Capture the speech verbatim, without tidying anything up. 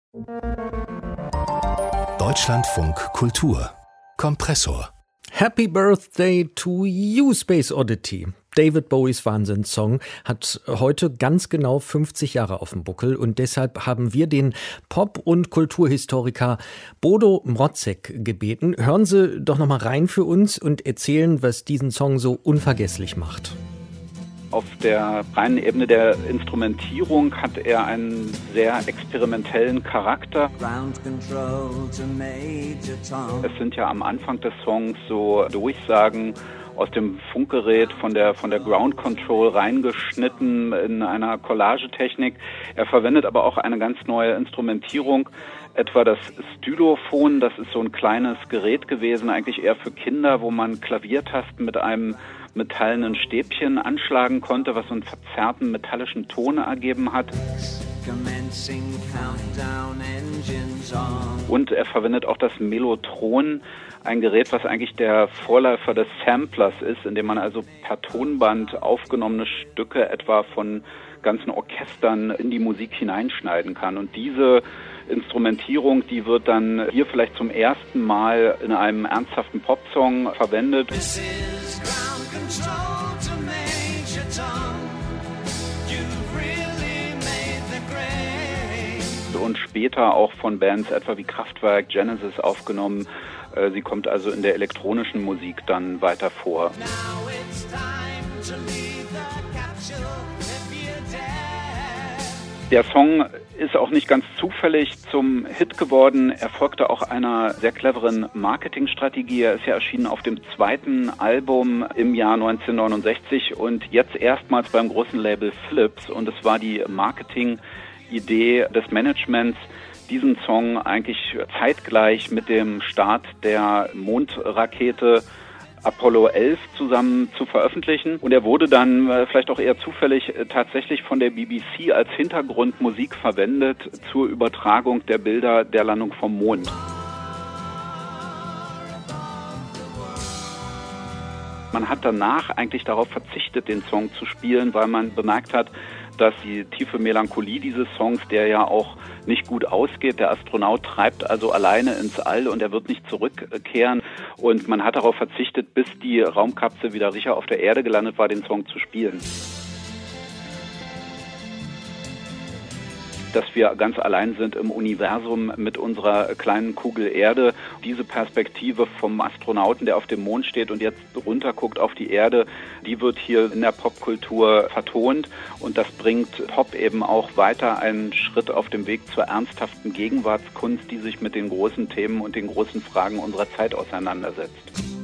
Deutschlandfunk Kultur Kompressor. Happy Birthday to You, Space Oddity. David Bowies Wahnsinnssong hat heute ganz genau fünfzig Jahre auf dem Buckel und deshalb haben wir den Pop- und Kulturhistoriker Bodo Mrotzek gebeten. Hören Sie doch noch mal rein für uns und erzählen, was diesen Song so unvergesslich macht. Auf der reinen Ebene der Instrumentierung hat er einen sehr experimentellen Charakter. Es sind ja am Anfang des Songs so Durchsagen aus dem Funkgerät von der von der Ground Control reingeschnitten in einer Collagetechnik. Er verwendet aber auch eine ganz neue Instrumentierung, etwa das Stylophon. Das ist so ein kleines Gerät gewesen, eigentlich eher für Kinder, wo man Klaviertasten mit einem metallenen Stäbchen anschlagen konnte, was so einen verzerrten metallischen Ton ergeben hat. Und er verwendet auch das Mellotron, ein Gerät, was eigentlich der Vorläufer des Samplers ist, in dem man also per Tonband aufgenommene Stücke etwa von ganzen Orchestern in die Musik hineinschneiden kann. Und diese Instrumentierung, die wird dann hier vielleicht zum ersten Mal in einem ernsthaften Popsong verwendet. Und später auch von Bands etwa wie Kraftwerk, Genesis aufgenommen. Sie kommt also in der elektronischen Musik dann weiter vor. Der Song ist auch nicht ganz zufällig zum Hit geworden. Er folgte auch einer sehr cleveren Marketingstrategie. Er ist ja erschienen auf dem zweiten Album im Jahr neunzehnhundertneunundsechzig und jetzt erstmals beim großen Label Philips. Und es war die Marketingidee des Managements, diesen Song eigentlich zeitgleich mit dem Start der Mondrakete Apollo elf zusammen zu veröffentlichen. Und er wurde dann äh, vielleicht auch eher zufällig äh, tatsächlich von der B B C als Hintergrundmusik verwendet zur Übertragung der Bilder der Landung vom Mond. Man hat danach eigentlich darauf verzichtet, den Song zu spielen, weil man bemerkt hat, dass die tiefe Melancholie dieses Songs, der ja auch nicht gut ausgeht, der Astronaut treibt also alleine ins All und er wird nicht zurückkehren. Und man hat darauf verzichtet, bis die Raumkapsel wieder sicher auf der Erde gelandet war, den Song zu spielen. Dass wir ganz allein sind im Universum mit unserer kleinen Kugel Erde. Diese Perspektive vom Astronauten, der auf dem Mond steht und jetzt runterguckt auf die Erde, die wird hier in der Popkultur vertont und das bringt Pop eben auch weiter einen Schritt auf dem Weg zur ernsthaften Gegenwartskunst, die sich mit den großen Themen und den großen Fragen unserer Zeit auseinandersetzt.